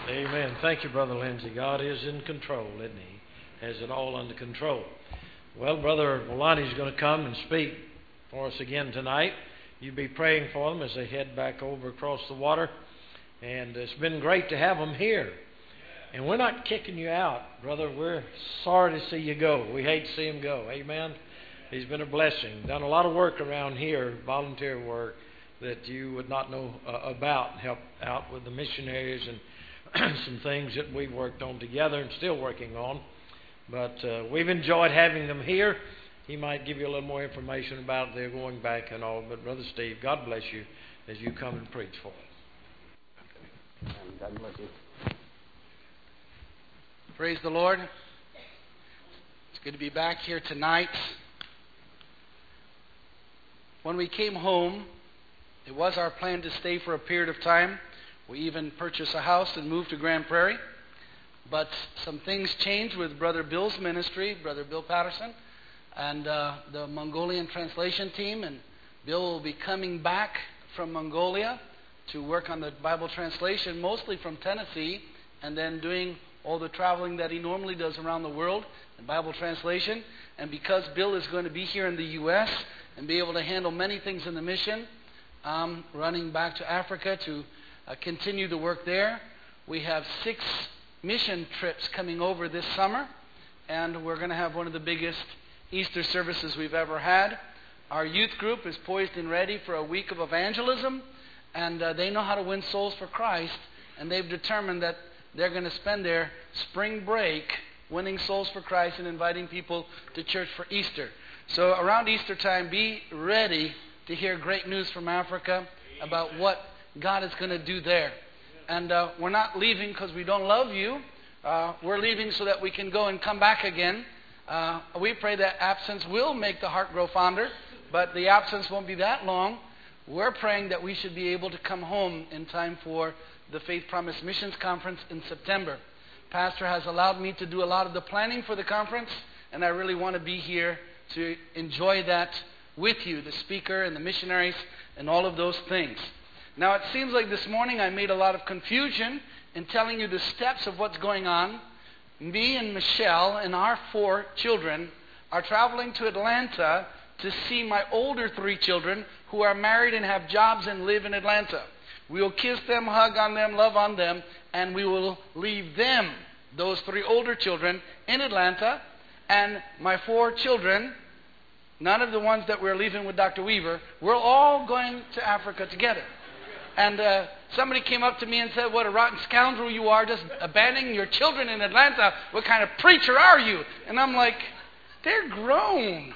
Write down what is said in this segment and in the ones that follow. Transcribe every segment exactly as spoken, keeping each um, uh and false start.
Amen. Thank you, Brother Lindsay. God is in control, isn't He? Has it all under control. Well, Brother Malani's going to come and speak for us again tonight. You be praying for them as they head back over across the water. And it's been great to have them here. And we're not kicking you out, brother. We're sorry to see you go. We hate to see him go. Amen. He's been a blessing. Done a lot of work around here, volunteer work, that you would not know uh, about, and help out with the missionaries and some things that we've worked on together and still working on. But uh, we've enjoyed having them here. He might give you a little more information about their going back and all. But Brother Steve, God bless you as you come and preach for us. God bless you. Praise the Lord. It's good to be back here tonight. When we came home, it was our plan to stay for a period of time. We even purchased a house and moved to Grand Prairie. But some things changed with Brother Bill's ministry, Brother Bill Patterson, and uh, the Mongolian translation team. And Bill will be coming back from Mongolia to work on the Bible translation, mostly from Tennessee, and then doing all the traveling that he normally does around the world in Bible translation. And because Bill is going to be here in the U S and be able to handle many things in the mission, um, running back to Africa to uh, continue the work there. We have six mission trips coming over this summer, and we're going to have one of the biggest Easter services we've ever had. Our youth group is poised and ready for a week of evangelism, and uh, they know how to win souls for Christ, and they've determined that they're going to spend their spring break winning souls for Christ and inviting people to church for Easter. So around Easter time, be ready to hear great news from Africa about what God is going to do there. And uh, we're not leaving because we don't love you. Uh, we're leaving so that we can go and come back again. Uh, we pray that absence will make the heart grow fonder, but the absence won't be that long. We're praying that we should be able to come home in time for the Faith Promise Missions Conference in September. Pastor has allowed me to do a lot of the planning for the conference, and I really want to be here to enjoy that with you, the speaker and the missionaries and all of those things. Now, it seems like this morning I made a lot of confusion in telling you the steps of what's going on. Me and Michelle and our four children are traveling to Atlanta to see my older three children who are married and have jobs and live in Atlanta. We will kiss them, hug on them, love on them, and we will leave them, those three older children, in Atlanta. And my four children, none of the ones that we're leaving with Doctor Weaver, we're all going to Africa together. And uh, somebody came up to me and said, what a rotten scoundrel you are, just abandoning your children in Atlanta. What kind of preacher are you? And I'm like, they're grown.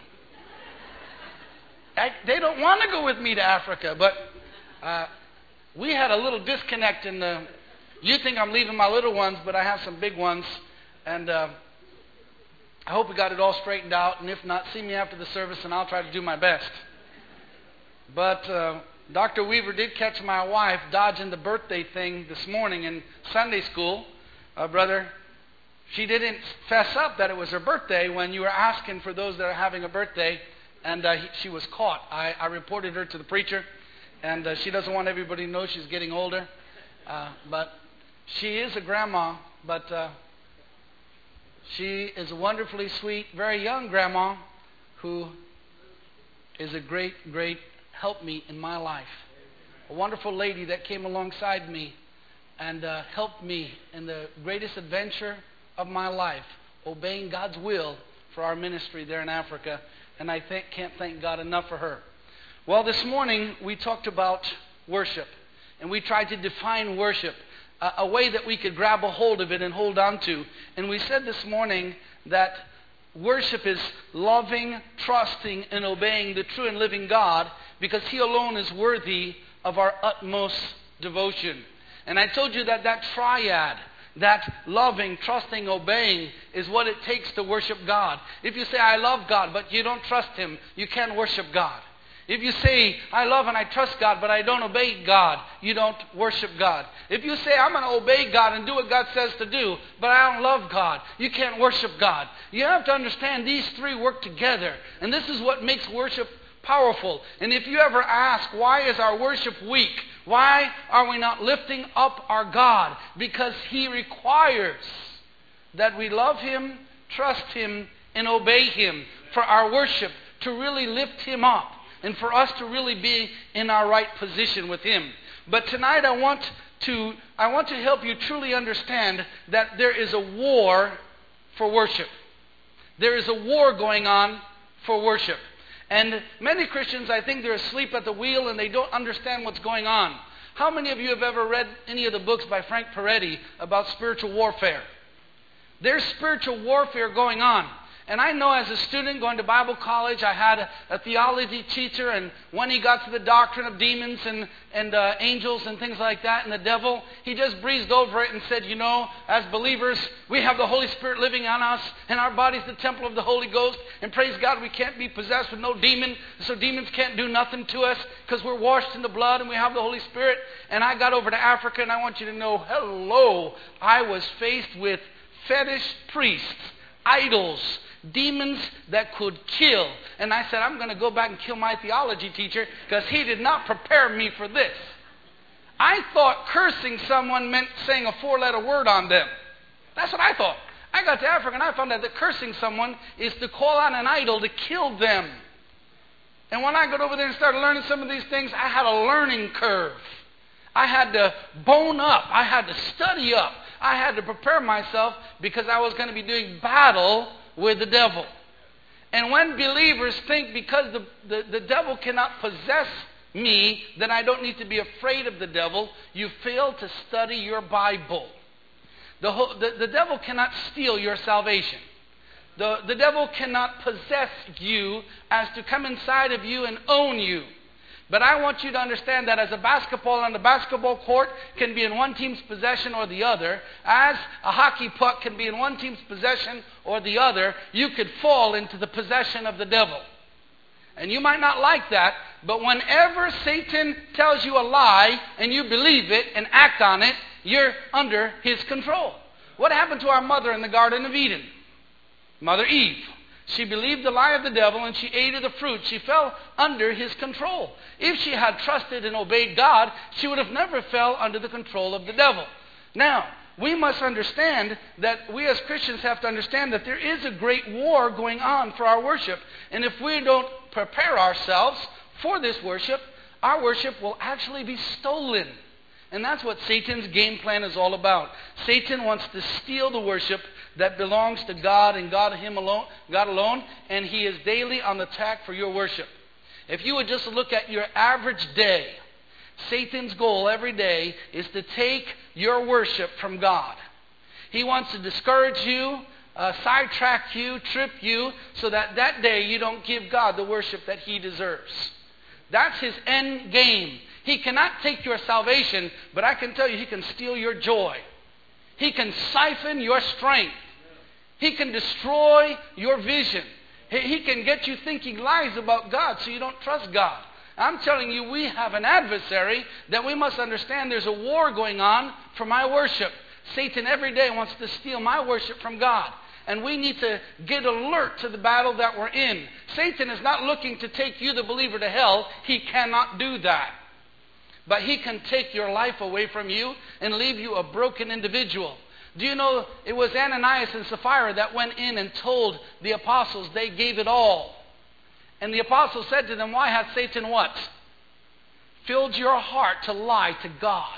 I, they don't want to go with me to Africa. But uh, we had a little disconnect in the, you think I'm leaving my little ones, but I have some big ones. And uh, I hope we got it all straightened out. And if not, see me after the service and I'll try to do my best. But Uh, Doctor Weaver did catch my wife dodging the birthday thing this morning in Sunday school. Uh, brother, she didn't fess up that it was her birthday when you were asking for those that are having a birthday, and uh, he, she was caught. I, I reported her to the preacher, and uh, she doesn't want everybody to know she's getting older. Uh, but she is a grandma, but uh, she is a wonderfully sweet, very young grandma who is a great, great help me in my life. A wonderful lady that came alongside me and uh, helped me in the greatest adventure of my life, obeying God's will for our ministry there in Africa. And I th- can't thank God enough for her. Well, this morning we talked about worship, and we tried to define worship, a, a way that we could grab a hold of it and hold on to. And we said this morning that worship is loving, trusting, and obeying the true and living God, because He alone is worthy of our utmost devotion. And I told you that that triad, that loving, trusting, obeying, is what it takes to worship God. If you say, I love God, but you don't trust Him, you can't worship God. If you say, I love and I trust God, but I don't obey God, you don't worship God. If you say, I'm going to obey God and do what God says to do, but I don't love God, you can't worship God. You have to understand these three work together. And this is what makes worship powerful. And if you ever ask, why is our worship weak? Why are we not lifting up our God? Because He requires that we love Him, trust Him, and obey Him for our worship to really lift Him up and for us to really be in our right position with Him. But tonight I want to I want to help you truly understand that there is a war for worship. There is a war going on for worship. And many Christians, I think, they're asleep at the wheel and they don't understand what's going on. How many of you have ever read any of the books by Frank Peretti about spiritual warfare? There's spiritual warfare going on. And I know as a student going to Bible college, I had a, a theology teacher, and when he got to the doctrine of demons and, and uh, angels and things like that and the devil, he just breezed over it and said, you know, as believers, we have the Holy Spirit living on us, and our body's the temple of the Holy Ghost, and praise God, we can't be possessed with no demon, so demons can't do nothing to us because we're washed in the blood and we have the Holy Spirit. And I got over to Africa, and I want you to know, hello, I was faced with fetish priests, idols, demons that could kill. And I said, I'm going to go back and kill my theology teacher because he did not prepare me for this. I thought cursing someone meant saying a four-letter word on them. That's what I thought. I got to Africa and I found out that cursing someone is to call on an idol to kill them. And when I got over there and started learning some of these things, I had a learning curve. I had to bone up. I had to study up. I had to prepare myself because I was going to be doing battle with the devil. And when believers think because the, the, the devil cannot possess me, then I don't need to be afraid of the devil, you fail to study your Bible. The, whole, the, the devil cannot steal your salvation. The, the devil cannot possess you as to come inside of you and own you. But I want you to understand that as a basketball on the basketball court can be in one team's possession or the other, as a hockey puck can be in one team's possession or the other, you could fall into the possession of the devil. And you might not like that, but whenever Satan tells you a lie and you believe it and act on it, you're under his control. What happened to our mother in the Garden of Eden? Mother Eve. She believed the lie of the devil and she ate of the fruit. She fell under his control. If she had trusted and obeyed God, she would have never fell under the control of the devil. Now, we must understand that we as Christians have to understand that there is a great war going on for our worship. And if we don't prepare ourselves for this worship, our worship will actually be stolen. And that's what Satan's game plan is all about. Satan wants to steal the worship that belongs to God and God him alone, God alone, and he is daily on the attack for your worship. If you would just look at your average day, Satan's goal every day is to take your worship from God. He wants to discourage you, uh, sidetrack you, trip you, so that that day you don't give God the worship that he deserves. That's his end game. He cannot take your salvation, but I can tell you he can steal your joy. He can siphon your strength. He can destroy your vision. He can get you thinking lies about God so you don't trust God. I'm telling you, we have an adversary that we must understand there's a war going on for my worship. Satan every day wants to steal my worship from God. And we need to get alert to the battle that we're in. Satan is not looking to take you, the believer, to hell. He cannot do that. But he can take your life away from you and leave you a broken individual. Do you know it was Ananias and Sapphira that went in and told the apostles they gave it all? And the apostles said to them, why hath Satan what? Filled your heart to lie to God.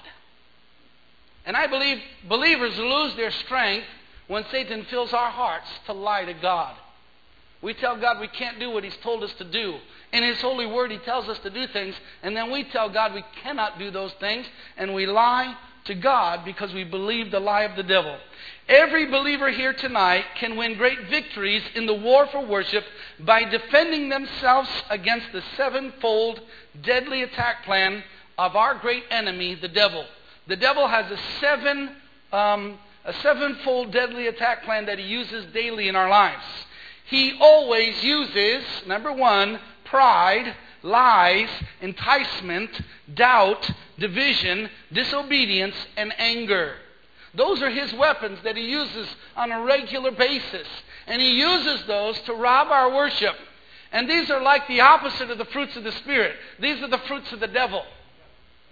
And I believe believers lose their strength when Satan fills our hearts to lie to God. We tell God we can't do what he's told us to do. In his holy word, he tells us to do things. And then we tell God we cannot do those things. And we lie to God because we believe the lie of the devil. Every believer here tonight can win great victories in the war for worship by defending themselves against the sevenfold deadly attack plan of our great enemy, the devil. The devil has a seven, um, a sevenfold deadly attack plan that he uses daily in our lives. He always uses, number one, pride, lies, enticement, doubt, division, disobedience, and anger. Those are his weapons that he uses on a regular basis. And he uses those to rob our worship. And these are like the opposite of the fruits of the Spirit. These are the fruits of the devil.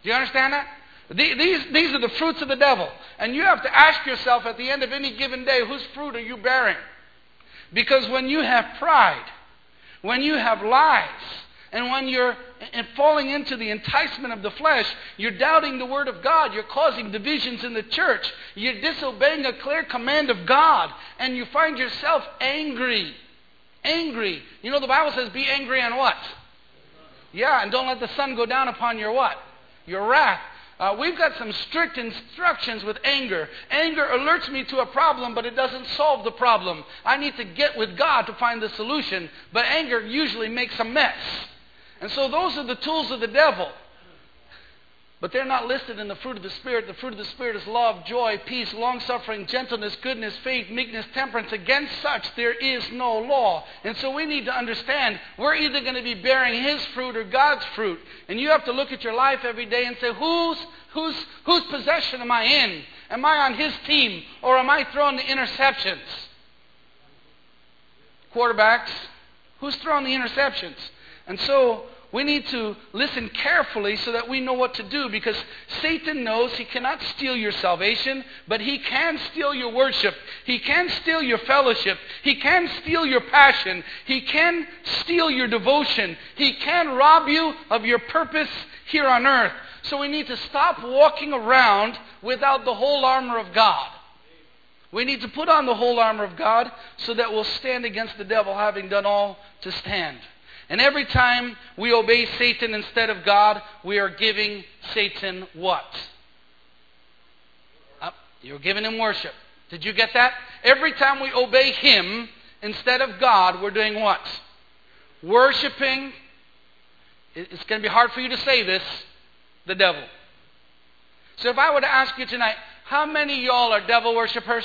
Do you understand that? These, these are the fruits of the devil. And you have to ask yourself at the end of any given day, whose fruit are you bearing? Because when you have pride, when you have lies, and when you're falling into the enticement of the flesh, you're doubting the Word of God. You're causing divisions in the church. You're disobeying a clear command of God. And you find yourself angry. Angry. You know, the Bible says, be angry on what? Yeah, and don't let the sun go down upon your what? Your wrath. Uh, we've got some strict instructions with anger. Anger alerts me to a problem, but it doesn't solve the problem. I need to get with God to find the solution. But anger usually makes a mess. And so those are the tools of the devil. But they're not listed in the fruit of the Spirit. The fruit of the Spirit is love, joy, peace, long-suffering, gentleness, goodness, faith, meekness, temperance. Against such there is no law. And so we need to understand we're either going to be bearing His fruit or God's fruit. And you have to look at your life every day and say, whose, whose, whose possession am I in? Am I on His team or am I throwing the interceptions? Quarterbacks, who's throwing the interceptions? And so we need to listen carefully so that we know what to do, because Satan knows he cannot steal your salvation, but he can steal your worship. He can steal your fellowship. He can steal your passion. He can steal your devotion. He can rob you of your purpose here on earth. So we need to stop walking around without the whole armor of God. We need to put on the whole armor of God so that we'll stand against the devil, having done all to stand. And every time we obey Satan instead of God, we are giving Satan what? Uh, you're giving him worship. Did you get that? Every time we obey him instead of God, we're doing what? Worshipping. It's going to be hard for you to say this, the devil. So if I were to ask you tonight, how many of y'all are devil worshipers?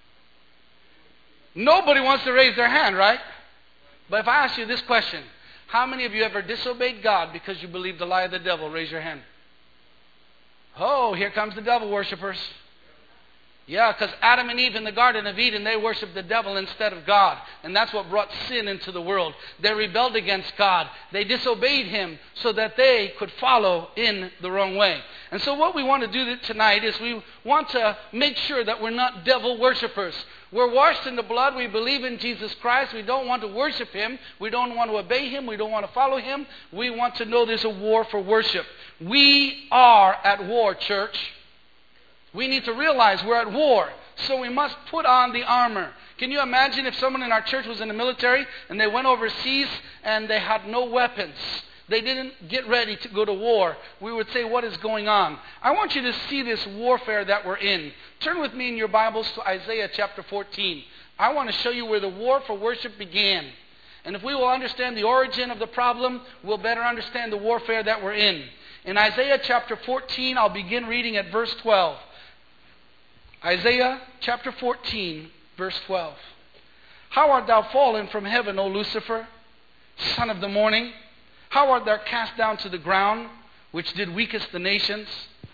Nobody wants to raise their hand, right? But if I ask you this question, how many of you ever disobeyed God because you believed the lie of the devil? Raise your hand. Oh, here comes the devil worshipers. Yeah, because Adam and Eve in the Garden of Eden, they worshiped the devil instead of God. And that's what brought sin into the world. They rebelled against God. They disobeyed Him so that they could follow in the wrong way. And so what we want to do tonight is we want to make sure that we're not devil worshipers. We're washed in the blood. We believe in Jesus Christ. We don't want to worship Him. We don't want to obey Him. We don't want to follow Him. We want to know there's a war for worship. We are at war, church. We need to realize we're at war, so we must put on the armor. Can you imagine if someone in our church was in the military and they went overseas and they had no weapons? They didn't get ready to go to war. We would say, what is going on? I want you to see this warfare that we're in. Turn with me in your Bibles to Isaiah chapter fourteen. I want to show you where the war for worship began. And if we will understand the origin of the problem, we'll better understand the warfare that we're in. In Isaiah chapter fourteen, I'll begin reading at verse twelve. Isaiah chapter fourteen, verse twelve. How art thou fallen from heaven, O Lucifer, son of the morning? How art thou cast down to the ground, which did weakest the nations?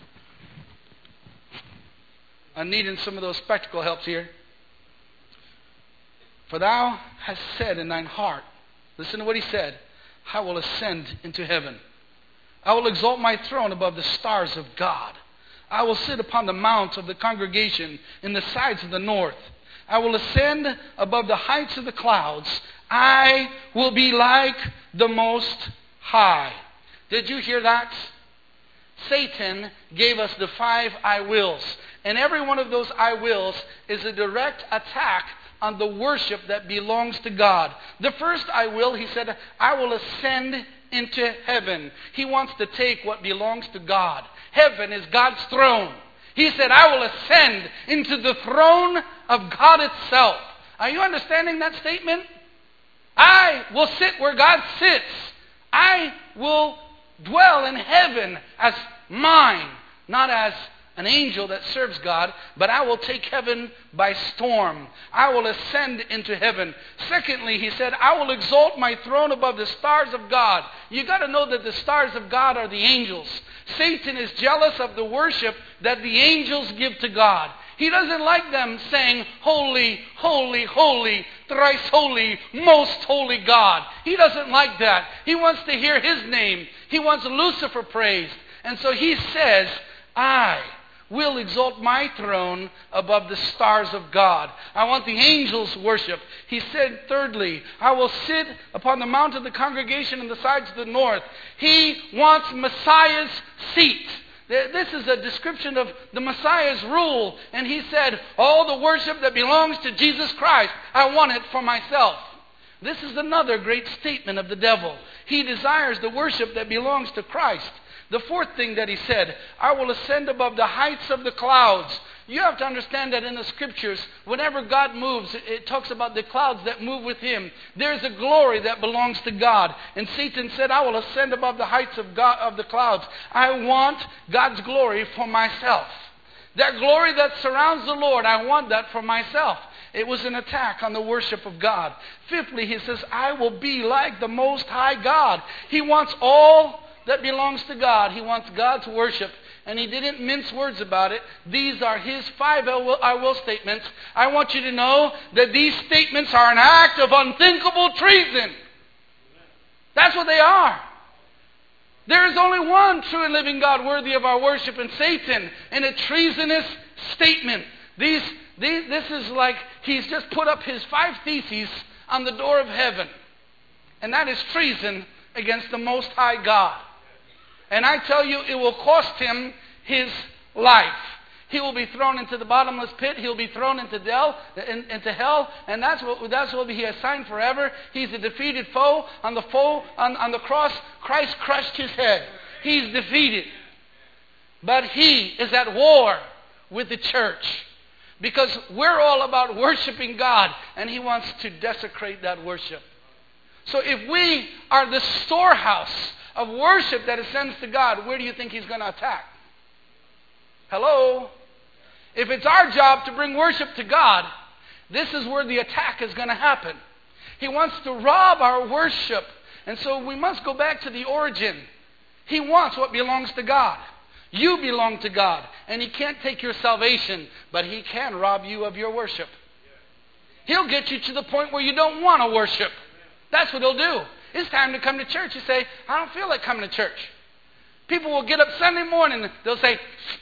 I'm needing some of those spectacle helps here. For thou hast said in thine heart, listen to what he said, I will ascend into heaven. I will exalt my throne above the stars of God. I will sit upon the mount of the congregation in the sides of the north. I will ascend above the heights of the clouds. I will be like the Most High. Did you hear that? Satan gave us the five I wills. And every one of those I wills is a direct attack on the worship that belongs to God. The first I will, he said, I will ascend into heaven. He wants to take what belongs to God. Heaven is God's throne. He said, I will ascend into the throne of God itself. Are you understanding that statement? I will sit where God sits. I will dwell in heaven as mine, not as an angel that serves God, but I will take heaven by storm. I will ascend into heaven. Secondly, he said, I will exalt my throne above the stars of God. You got to know that the stars of God are the angels. Satan is jealous of the worship that the angels give to God. He doesn't like them saying, holy, holy, holy, thrice holy, most holy God. He doesn't like that. He wants to hear His name. He wants Lucifer praised. And so he says, I will exalt my throne above the stars of God. I want the angels' worship. He said, thirdly, I will sit upon the mount of the congregation on the sides of the north. He wants Messiah's seat. This is a description of the Messiah's rule. And he said, all the worship that belongs to Jesus Christ, I want it for myself. This is another great statement of the devil. He desires the worship that belongs to Christ. The fourth thing that he said, I will ascend above the heights of the clouds. You have to understand that in the Scriptures, whenever God moves, it talks about the clouds that move with Him. There's a glory that belongs to God. And Satan said, I will ascend above the heights of God, of the clouds. I want God's glory for myself. That glory that surrounds the Lord, I want that for myself. It was an attack on the worship of God. Fifthly, he says, I will be like the Most High God. He wants all that belongs to God. He wants God's worship. And he didn't mince words about it. These are his five I will, I will statements. I want you to know that these statements are an act of unthinkable treason. That's what they are. There is only one true and living God worthy of our worship, and Satan in a treasonous statement. These, these, this is like he's just put up his five theses on the door of heaven. And that is treason against the Most High God. And I tell you, it will cost him his life. He will be thrown into the bottomless pit. He'll be thrown into, del, in, into hell. And that's what that's what he has signed forever. He's a defeated foe. On the foe on, on the cross, Christ crushed his head. He's defeated. But he is at war with the church. Because we're all about worshiping God. And he wants to desecrate that worship. So if we are the storehouse of worship that ascends to God, where do you think he's going to attack? Hello? If it's our job to bring worship to God, this is where the attack is going to happen. He wants to rob our worship. And so we must go back to the origin. He wants what belongs to God. You belong to God. And he can't take your salvation, but he can rob you of your worship. He'll get you to the point where you don't want to worship. That's what he'll do. It's time to come to church. You say, I don't feel like coming to church. People will get up Sunday morning. They'll say,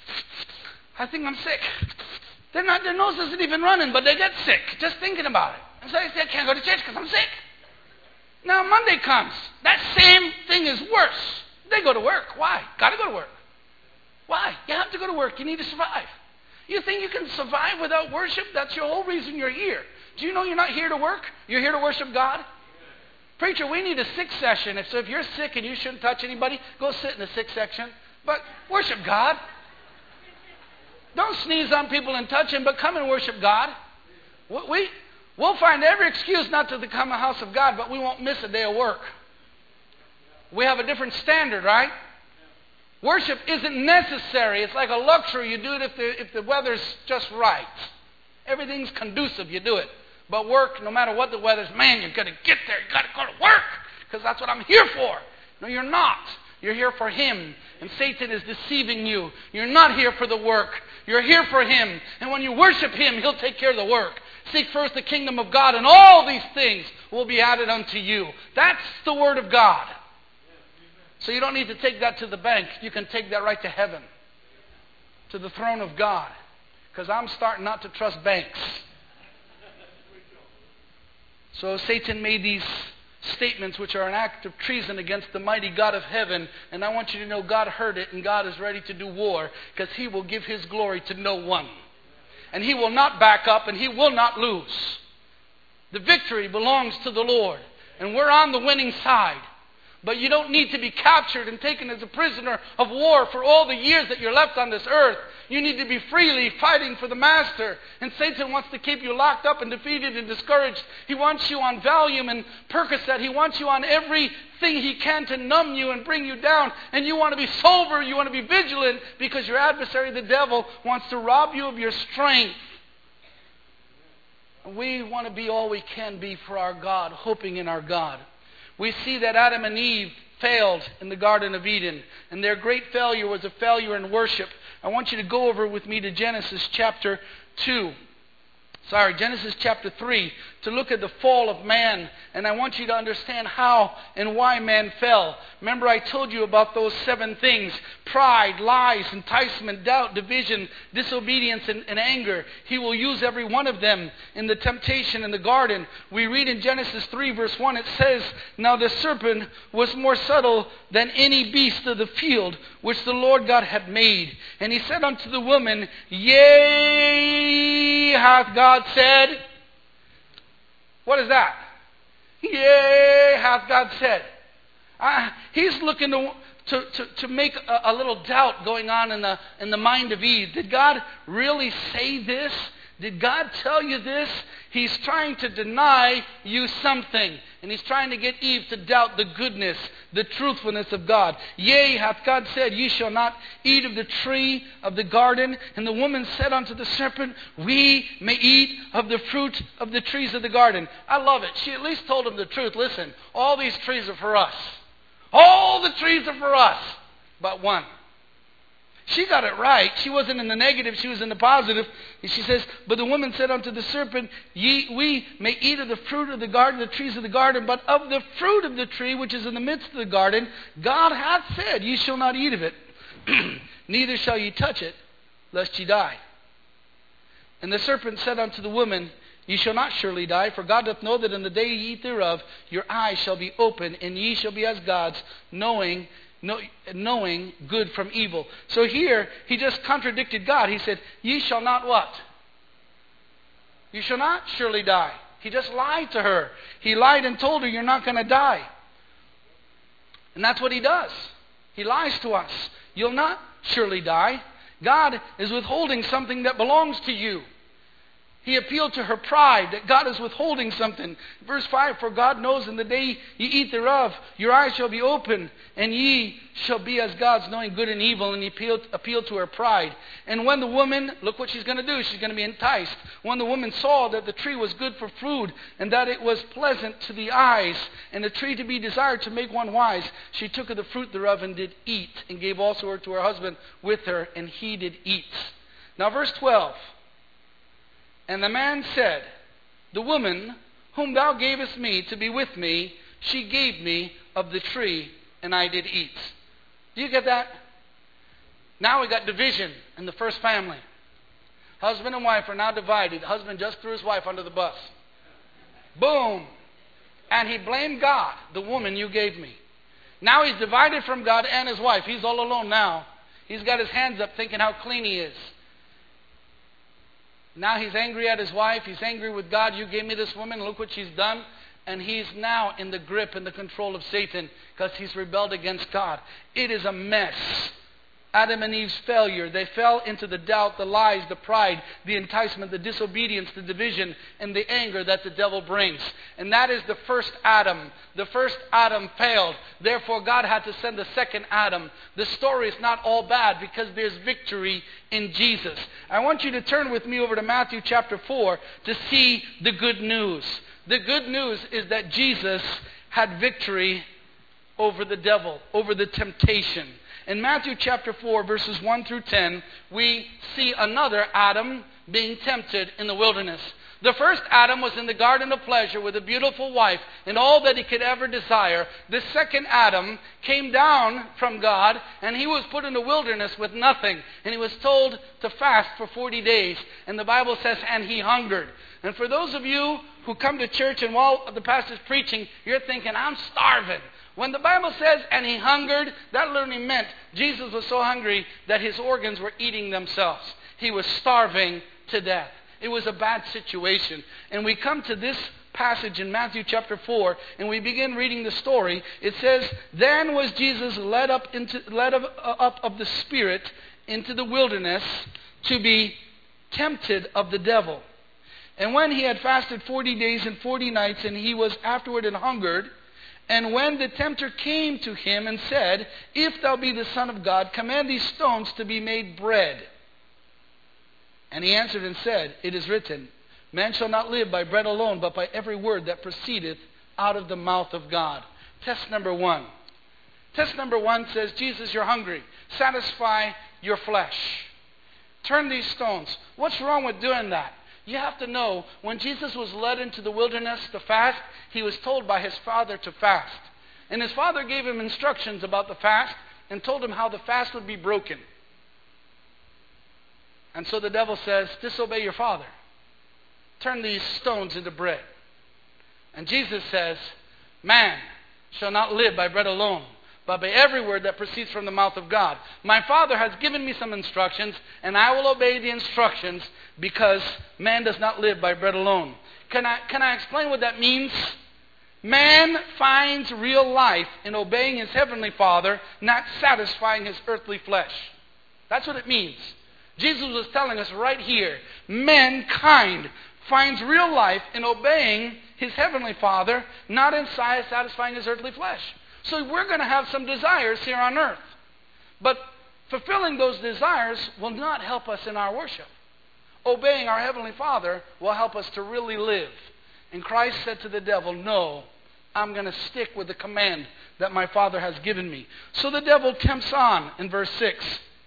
I think I'm sick. They're not, their nose isn't even running, but they get sick just thinking about it. And so they say, I can't go to church because I'm sick. Now Monday comes. That same thing is worse. They go to work. Why? Got to go to work. Why? You have to go to work. You need to survive. You think you can survive without worship? That's your whole reason you're here. Do you know you're not here to work? You're here to worship God? Preacher, we need a sick session. If, so if you're sick and you shouldn't touch anybody, go sit in the sick section. But worship God. Don't sneeze on people and touch them, but come and worship God. We, we'll find every excuse not to become a house of God, but we won't miss a day of work. We have a different standard, right? Worship isn't necessary. It's like a luxury. You do it if the, if the weather's just right. Everything's conducive. You do it. But work, no matter what the weather's, man, you've got to get there. You've got to go to work because that's what I'm here for. No, you're not. You're here for Him. And Satan is deceiving you. You're not here for the work. You're here for Him. And when you worship Him, He'll take care of the work. Seek first the kingdom of God, and all these things will be added unto you. That's the Word of God. So you don't need to take that to the bank. You can take that right to heaven, to the throne of God. Because I'm starting not to trust banks. So Satan made these statements which are an act of treason against the mighty God of heaven. And I want you to know God heard it, and God is ready to do war, because He will give His glory to no one. And He will not back up, and He will not lose. The victory belongs to the Lord. And we're on the winning side. But you don't need to be captured and taken as a prisoner of war for all the years that you're left on this earth. You need to be freely fighting for the Master. And Satan wants to keep you locked up and defeated and discouraged. He wants you on Valium and Percocet. He wants you on everything he can to numb you and bring you down. And you want to be sober. You want to be vigilant because your adversary, the devil, wants to rob you of your strength. We want to be all we can be for our God, hoping in our God. We see that Adam and Eve failed in the Garden of Eden. And their great failure was a failure in worship. I want you to go over with me to Genesis chapter two. sorry, Genesis chapter three, to look at the fall of man. And I want you to understand how and why man fell. Remember, I told you about those seven things: pride, lies, enticement, doubt, division, disobedience, and, and anger. He will use every one of them in the temptation in the garden. We read in Genesis three verse one, it says, "Now the serpent was more subtle than any beast of the field which the Lord God had made. And he said unto the woman, Yea, hath God said." What is that? Yea, hath God said. Uh, he's looking to, to, to, to make a, a little doubt going on in the, in the mind of Eve. Did God really say this? Did God tell you this? He's trying to deny you something. And he's trying to get Eve to doubt the goodness, the truthfulness of God. "Yea, hath God said, Ye shall not eat of the tree of the garden. And the woman said unto the serpent, We may eat of the fruit of the trees of the garden." I love it. She at least told him the truth. Listen, all these trees are for us. All the trees are for us, but one. She got it right. She wasn't in the negative. She was in the positive. And she says, "But the woman said unto the serpent, Ye, we may eat of the fruit of the garden, the trees of the garden, but of the fruit of the tree which is in the midst of the garden, God hath said, Ye shall not eat of it, neither shall ye touch it, lest ye die. And the serpent said unto the woman, Ye shall not surely die, for God doth know that in the day ye eat thereof, your eyes shall be open, and ye shall be as gods, knowing Know, knowing good from evil." So here, he just contradicted God. He said, "Ye shall not" what? "You shall not surely die." He just lied to her. He lied and told her, you're not going to die. And that's what he does. He lies to us. You'll not surely die. God is withholding something that belongs to you. He appealed to her pride that God is withholding something. Verse five, "For God knows in the day ye eat thereof, your eyes shall be open, and ye shall be as gods, knowing good and evil." And he appealed, appealed to her pride. And when the woman, look what she's going to do. She's going to be enticed. "When the woman saw that the tree was good for food, and that it was pleasant to the eyes, and a tree to be desired to make one wise, she took of the fruit thereof and did eat, and gave also her to her husband with her, and he did eat." Now verse twelve. "And the man said, The woman whom thou gavest me to be with me, she gave me of the tree, and I did eat." Do you get that? Now we got division in the first family. Husband and wife are now divided. The husband just threw his wife under the bus. Boom. And he blamed God. "The woman you gave me." Now he's divided from God and his wife. He's all alone now. He's got his hands up thinking how clean he is. Now he's angry at his wife. He's angry with God. "You gave me this woman. Look what she's done." And he's now in the grip and the control of Satan because he's rebelled against God. It is a mess. Adam and Eve's failure. They fell into the doubt, the lies, the pride, the enticement, the disobedience, the division, and the anger that the devil brings. And that is the first Adam. The first Adam failed. Therefore, God had to send the second Adam. The story is not all bad because there's victory in Jesus. I want you to turn with me over to Matthew chapter four to see the good news. The good news is that Jesus had victory over the devil, over the temptation. In Matthew chapter four, verses one through ten, we see another Adam being tempted in the wilderness. The first Adam was in the garden of pleasure with a beautiful wife and all that he could ever desire. The second Adam came down from God, and he was put in the wilderness with nothing. And he was told to fast for forty days. And the Bible says, and he hungered. And for those of you who come to church and while the pastor's preaching, you're thinking, I'm starving. When the Bible says, and he hungered, that literally meant Jesus was so hungry that his organs were eating themselves. He was starving to death. It was a bad situation. And we come to this passage in Matthew chapter four, and we begin reading the story. It says, Then was Jesus led up into led up, uh, up of the Spirit into the wilderness to be tempted of the devil. And when he had fasted forty days and forty nights, and he was afterward and hungered, and when the tempter came to him and said, If thou be the Son of God, command these stones to be made bread. And he answered and said, It is written, Man shall not live by bread alone, but by every word that proceedeth out of the mouth of God. Test number one. Test number one says, Jesus, you're hungry. Satisfy your flesh. Turn these stones. What's wrong with doing that? You have to know, when Jesus was led into the wilderness to fast, he was told by his Father to fast. And his Father gave him instructions about the fast and told him how the fast would be broken. And so the devil says, disobey your Father. Turn these stones into bread. And Jesus says, man shall not live by bread alone, but by every word that proceeds from the mouth of God. My Father has given me some instructions, and I will obey the instructions, because man does not live by bread alone. Can I, can I explain what that means? Man finds real life in obeying his heavenly Father, not satisfying his earthly flesh. That's what it means. Jesus was telling us right here, mankind finds real life in obeying his heavenly Father, not in satisfying his earthly flesh. So we're going to have some desires here on earth. But fulfilling those desires will not help us in our worship. Obeying our heavenly Father will help us to really live. And Christ said to the devil, no, I'm going to stick with the command that my Father has given me. So the devil tempts on in verse six.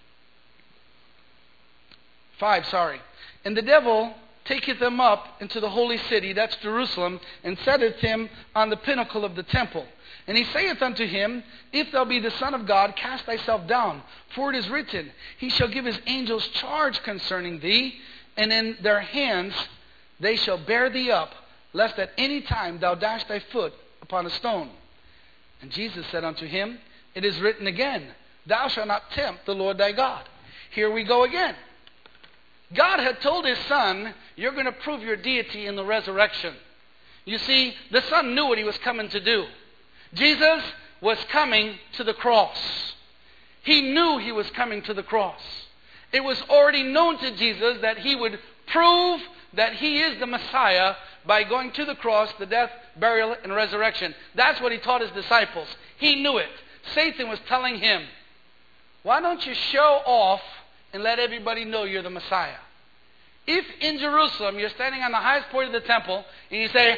Five, sorry. And the devil taketh him up into the holy city, that's Jerusalem, and setteth him on the pinnacle of the temple. And he saith unto him, if thou be the Son of God, cast thyself down. For it is written, he shall give his angels charge concerning thee, and in their hands they shall bear thee up, lest at any time thou dash thy foot upon a stone. And Jesus said unto him, it is written again, thou shalt not tempt the Lord thy God. Here we go again. God had told his Son, you're going to prove your deity in the resurrection. You see, the Son knew what he was coming to do. Jesus was coming to the cross. He knew he was coming to the cross. It was already known to Jesus that he would prove that he is the Messiah by going to the cross, the death, burial, and resurrection. That's what he taught his disciples. He knew it. Satan was telling him, why don't you show off and let everybody know you're the Messiah? If in Jerusalem you're standing on the highest point of the temple and you say,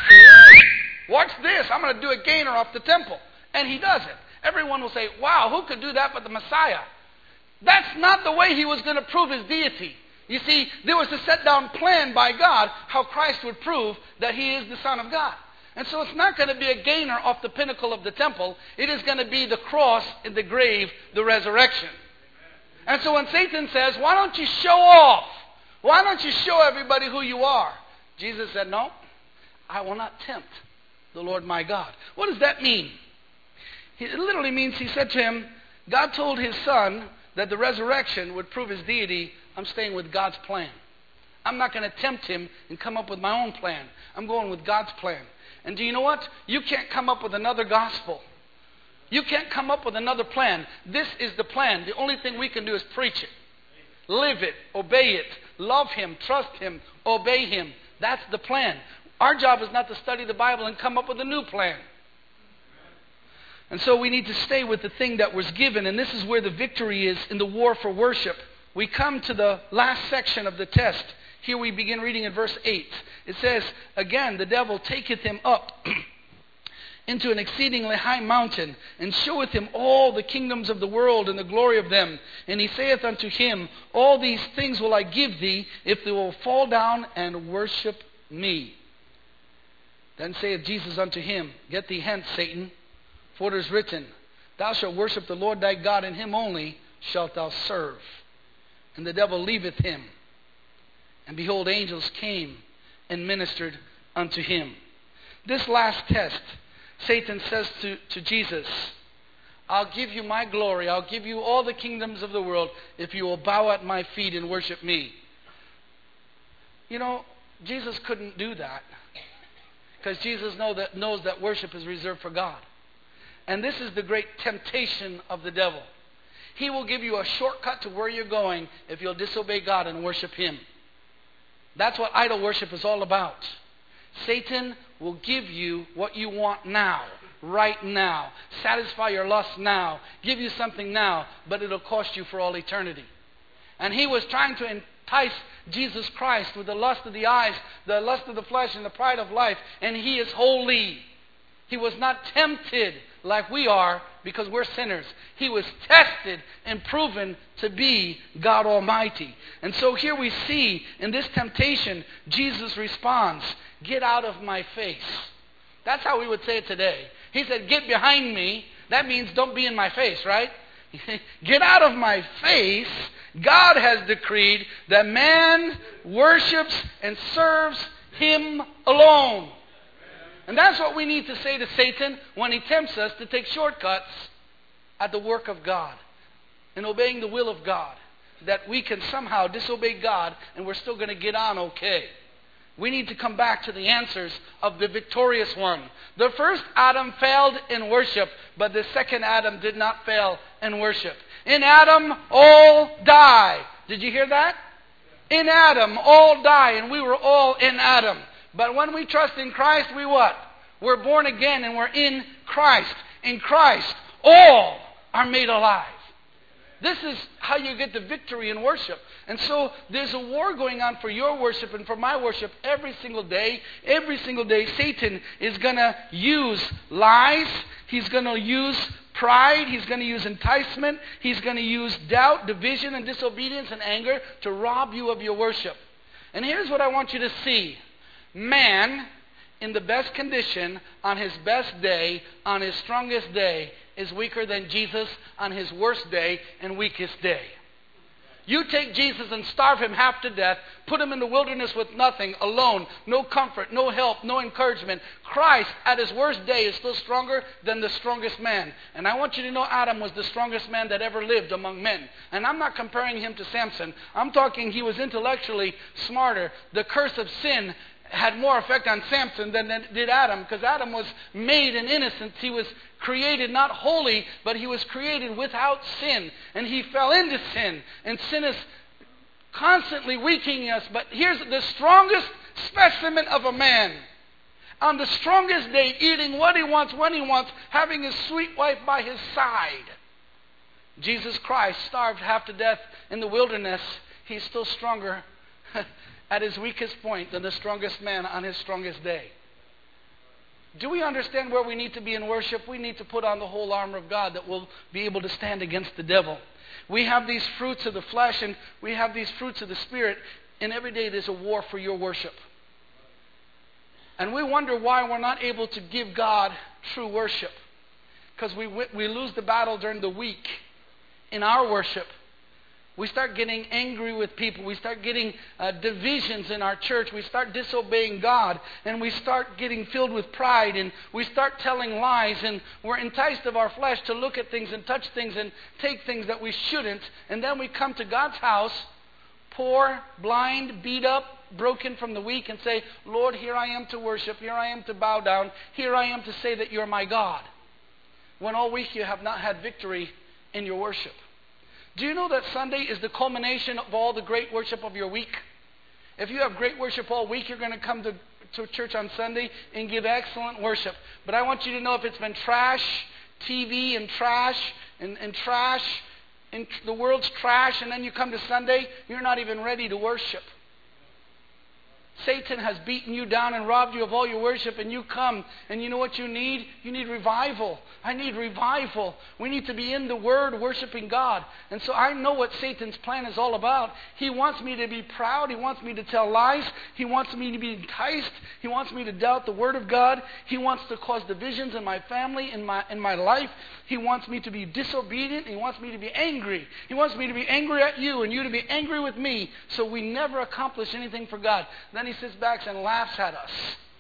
watch this, I'm going to do a gainer off the temple. And he does it. Everyone will say, wow, who could do that but the Messiah? That's not the way he was going to prove his deity. You see, there was a set down plan by God how Christ would prove that he is the Son of God. And so it's not going to be a gainer off the pinnacle of the temple. It is going to be the cross, in the grave, the resurrection. And so when Satan says, why don't you show off? Why don't you show everybody who you are? Jesus said, no, I will not tempt the Lord my God. What does that mean? It literally means, he said to him, God told his Son that the resurrection would prove his deity. I'm staying with God's plan. I'm not going to tempt him and come up with my own plan. I'm going with God's plan. And do you know what? You can't come up with another gospel. You can't come up with another plan. This is the plan. The only thing we can do is preach it. Live it. Obey it. Love him. Trust him. Obey him. That's the plan. Our job is not to study the Bible and come up with a new plan. And so we need to stay with the thing that was given. And this is where the victory is in the war for worship. We come to the last section of the test. Here we begin reading in verse eight. It says, again, the devil taketh him up into an exceedingly high mountain, and showeth him all the kingdoms of the world and the glory of them. And he saith unto him, all these things will I give thee, if thou wilt fall down and worship me. Then saith Jesus unto him, get thee hence, Satan, for it is written, thou shalt worship the Lord thy God, and him only shalt thou serve. And the devil leaveth him. And behold, angels came and ministered unto him. This last test, Satan says to, to Jesus, I'll give you my glory, I'll give you all the kingdoms of the world if you will bow at my feet and worship me. You know, Jesus couldn't do that, because Jesus know that, knows that worship is reserved for God. And this is the great temptation of the devil. He will give you a shortcut to where you're going if you'll disobey God and worship him. That's what idol worship is all about. Satan will give you what you want now, right now. Satisfy your lust now. Give you something now, but it'll cost you for all eternity. And he was trying to entice Jesus Christ with the lust of the eyes, the lust of the flesh, and the pride of life. And he is holy. He was not tempted like we are because we're sinners. He was tested and proven to be God Almighty. And so here we see in this temptation, Jesus responds, "Get out of my face." That's how we would say it today. He said, "Get behind me." That means don't be in my face, right? Get out of my face. God has decreed that man worships and serves Him alone. And that's what we need to say to Satan when he tempts us to take shortcuts at the work of God and obeying the will of God. That we can somehow disobey God and we're still going to get on okay. We need to come back to the answers of the victorious one. The first Adam failed in worship, but the second Adam did not fail in worship. In Adam, all die. Did you hear that? In Adam, all die, and we were all in Adam. But when we trust in Christ, we what? We're born again and we're in Christ. In Christ, all are made alive. This is how you get the victory in worship. And so there's a war going on for your worship and for my worship every single day. Every single day, Satan is going to use lies. He's going to use pride. He's going to use enticement. He's going to use doubt, division, and disobedience and anger to rob you of your worship. And here's what I want you to see. Man, in the best condition, on his best day, on his strongest day, is weaker than Jesus on his worst day and weakest day. You take Jesus and starve him half to death, put him in the wilderness with nothing, alone, no comfort, no help, no encouragement. Christ, at his worst day, is still stronger than the strongest man. And I want you to know Adam was the strongest man that ever lived among men. And I'm not comparing him to Samson. I'm talking he was intellectually smarter. The curse of sin had more effect on Samson than did Adam, because Adam was made in innocence. He was created not holy, but he was created without sin. And he fell into sin. And sin is constantly weakening us. But here's the strongest specimen of a man. On the strongest day, eating what he wants, when he wants, having his sweet wife by his side. Jesus Christ, starved half to death in the wilderness, he's still stronger at his weakest point than the strongest man on his strongest day. Do we understand where we need to be in worship? We need to put on the whole armor of God that will be able to stand against the devil. We have these fruits of the flesh and we have these fruits of the Spirit, and every day there's a war for your worship. And we wonder why we're not able to give God true worship. Because we, we lose the battle during the week in our worship. We start getting angry with people. We start getting uh, divisions in our church. We start disobeying God. And we start getting filled with pride. And we start telling lies. And we're enticed of our flesh to look at things and touch things and take things that we shouldn't. And then we come to God's house, poor, blind, beat up, broken from the week, and say, Lord, here I am to worship. Here I am to bow down. Here I am to say that you're my God. When all week you have not had victory in your worship. Do you know that Sunday is the culmination of all the great worship of your week? If you have great worship all week, you're going to come to, to church on Sunday and give excellent worship. But I want you to know if it's been trash, T V and trash, and, and trash, and the world's trash, and then you come to Sunday, you're not even ready to worship. Satan has beaten you down and robbed you of all your worship, and you come, and you know what you need? You need revival. I need revival. We need to be in the Word worshiping God. And so I know what Satan's plan is all about. He wants me to be proud. He wants me to tell lies. He wants me to be enticed. He wants me to doubt the Word of God. He wants to cause divisions in my family, in my, in my life. He wants me to be disobedient. He wants me to be angry. He wants me to be angry at you and you to be angry with me, so we never accomplish anything for God. Then he sits back and laughs at us.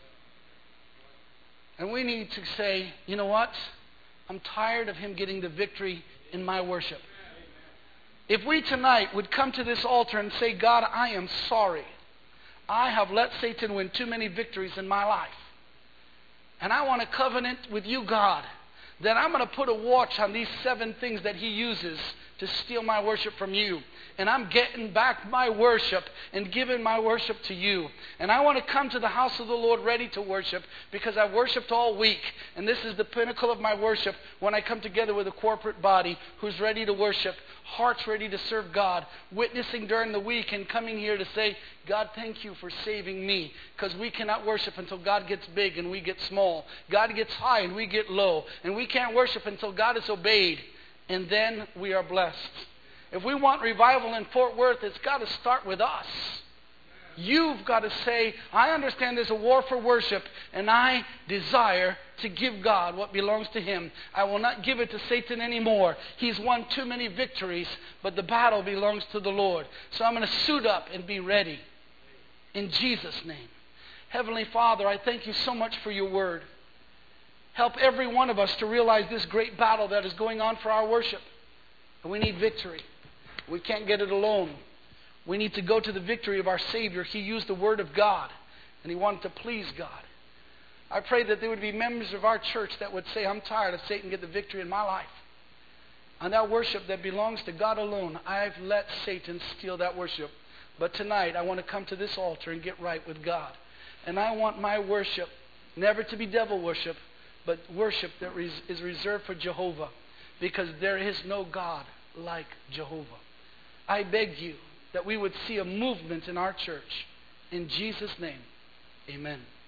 And we need to say, you know what? I'm tired of him getting the victory in my worship. If we tonight would come to this altar and say, God, I am sorry. I have let Satan win too many victories in my life. And I want to covenant with you, God, that I'm going to put a watch on these seven things that he uses to steal my worship from you. And I'm getting back my worship and giving my worship to you. And I want to come to the house of the Lord ready to worship, because I've worshiped all week. And this is the pinnacle of my worship, when I come together with a corporate body who's ready to worship, hearts ready to serve God, witnessing during the week and coming here to say, God, thank you for saving me. Because we cannot worship until God gets big and we get small. God gets high and we get low. And we can't worship until God is obeyed. And then we are blessed. If we want revival in Fort Worth, it's got to start with us. You've got to say, I understand there's a war for worship, and I desire to give God what belongs to Him. I will not give it to Satan anymore. He's won too many victories, but the battle belongs to the Lord. So I'm going to suit up and be ready. In Jesus' name. Heavenly Father, I thank you so much for your word. Help every one of us to realize this great battle that is going on for our worship. And we need victory. We can't get it alone. We need to go to the victory of our Savior. He used the Word of God, and He wanted to please God. I pray that there would be members of our church that would say, I'm tired of Satan get the victory in my life. And that worship that belongs to God alone, I've let Satan steal that worship. But tonight, I want to come to this altar and get right with God. And I want my worship never to be devil worship, but worship that is reserved for Jehovah, because there is no God like Jehovah. I beg you that we would see a movement in our church. In Jesus' name, amen.